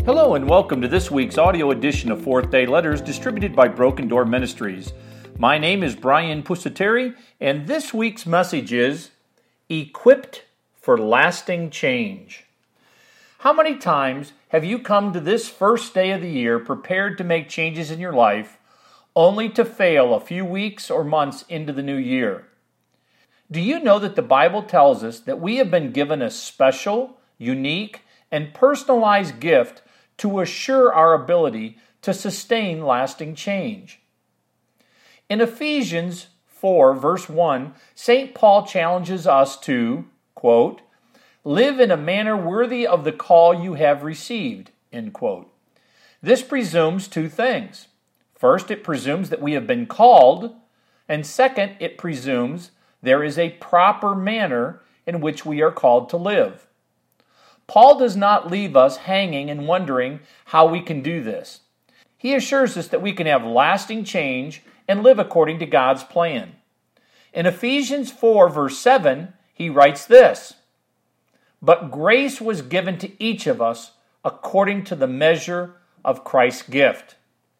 Hello and welcome to this week's audio edition of Fourth Day Letters distributed by Broken Door Ministries. My name is Brian Pusateri, and this week's message is Equipped for Lasting Change. How many times have you come to this first day of the year prepared to make changes in your life, only to fail a few weeks or months into the new year? Do you know that the Bible tells us that we have been given a special, unique, and personalized gift to assure our ability to sustain lasting change? In Ephesians 4, verse 1, St. Paul challenges us to, quote, live in a manner worthy of the call you have received, end quote. This presumes two things. First, it presumes that we have been called, and second, it presumes there is a proper manner in which we are called to live. Paul does not leave us hanging and wondering how we can do this. He assures us that we can have lasting change and live according to God's plan. In Ephesians 4, verse 7, he writes this, "But grace was given to each of us according to the measure of Christ's gift."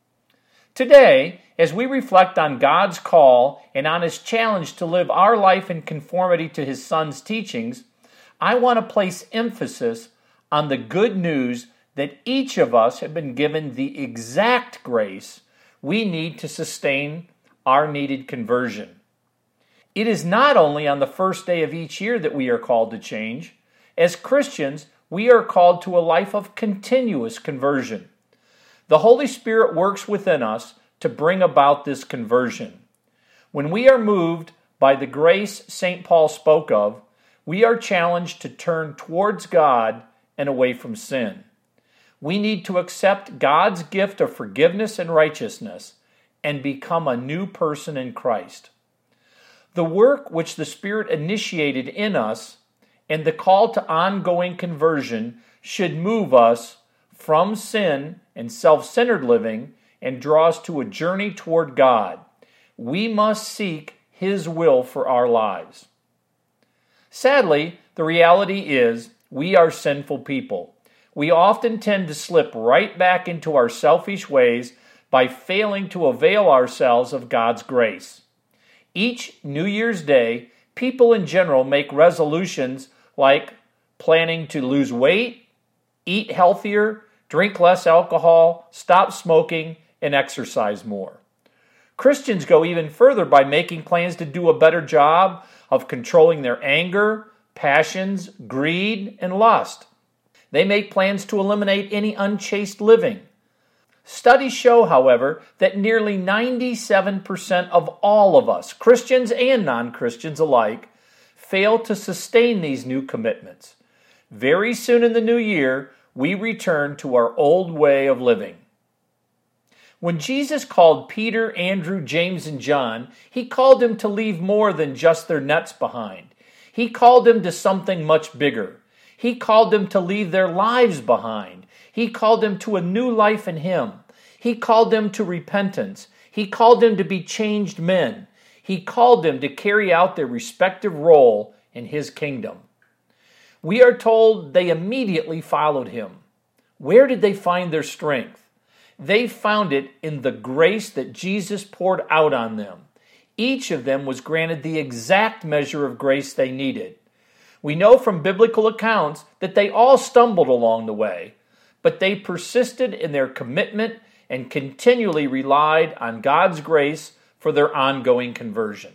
Today, as we reflect on God's call and on His challenge to live our life in conformity to His Son's teachings, I want to place emphasis on the good news that each of us have been given the exact grace we need to sustain our needed conversion. It is not only on the first day of each year that we are called to change. As Christians, we are called to a life of continuous conversion. The Holy Spirit works within us to bring about this conversion. When we are moved by the grace St. Paul spoke of, we are challenged to turn towards God and away from sin. We need to accept God's gift of forgiveness and righteousness and become a new person in Christ. The work which the Spirit initiated in us and the call to ongoing conversion should move us from sin and self-centered living and draw us to a journey toward God. We must seek His will for our lives. Sadly, the reality is we are sinful people. We often tend to slip right back into our selfish ways by failing to avail ourselves of God's grace. Each New Year's Day, people in general make resolutions like planning to lose weight, eat healthier, drink less alcohol, stop smoking, and exercise more. Christians go even further by making plans to do a better job of controlling their anger, passions, greed, and lust. They make plans to eliminate any unchaste living. Studies show, however, that nearly 97% of all of us, Christians and non-Christians alike, fail to sustain these new commitments. Very soon in the new year, we return to our old way of living. When Jesus called Peter, Andrew, James, and John, He called them to leave more than just their nets behind. He called them to something much bigger. He called them to leave their lives behind. He called them to a new life in Him. He called them to repentance. He called them to be changed men. He called them to carry out their respective role in His kingdom. We are told they immediately followed Him. Where did they find their strength? They found it in the grace that Jesus poured out on them. Each of them was granted the exact measure of grace they needed. We know from biblical accounts that they all stumbled along the way, but they persisted in their commitment and continually relied on God's grace for their ongoing conversion.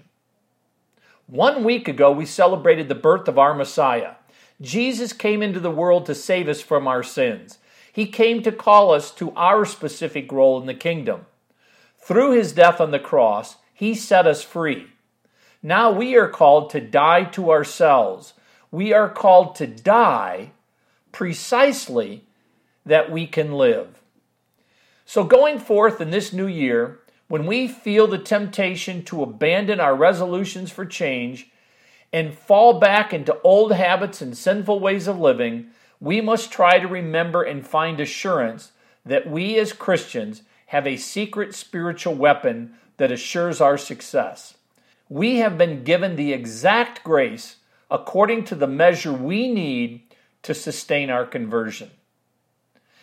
1 week ago, we celebrated the birth of our Messiah. Jesus came into the world to save us from our sins. He came to call us to our specific role in the kingdom. Through His death on the cross, He set us free. Now we are called to die to ourselves. We are called to die precisely that we can live. So going forth in this new year, when we feel the temptation to abandon our resolutions for change and fall back into old habits and sinful ways of living, we must try to remember and find assurance that we as Christians have a secret spiritual weapon that assures our success. We have been given the exact grace according to the measure we need to sustain our conversion.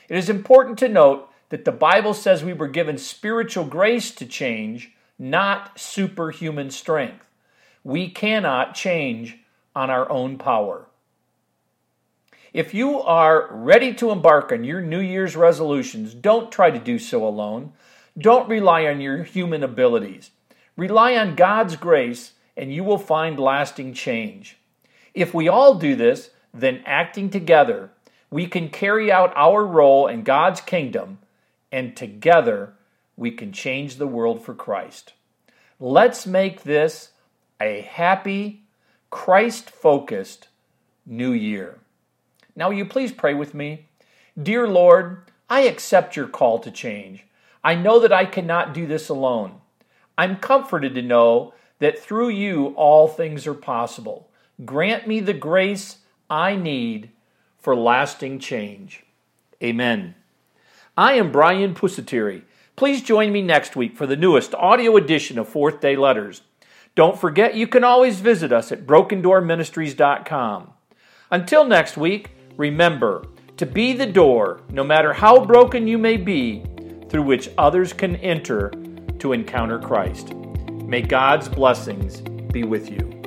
It is important to note that the Bible says we were given spiritual grace to change, not superhuman strength. We cannot change on our own power. If you are ready to embark on your New Year's resolutions, don't try to do so alone. Don't rely on your human abilities. Rely on God's grace, and you will find lasting change. If we all do this, then acting together, we can carry out our role in God's kingdom, and together we can change the world for Christ. Let's make this a happy, Christ-focused new year. Now, will you please pray with me? Dear Lord, I accept your call to change. I know that I cannot do this alone. I'm comforted to know that through you all things are possible. Grant me the grace I need for lasting change. Amen. I am Brian Pusateri. Please join me next week for the newest audio edition of Fourth Day Letters. Don't forget you can always visit us at brokendoorministries.com. Until next week, remember to be the door, no matter how broken you may be, through which others can enter to encounter Christ. May God's blessings be with you.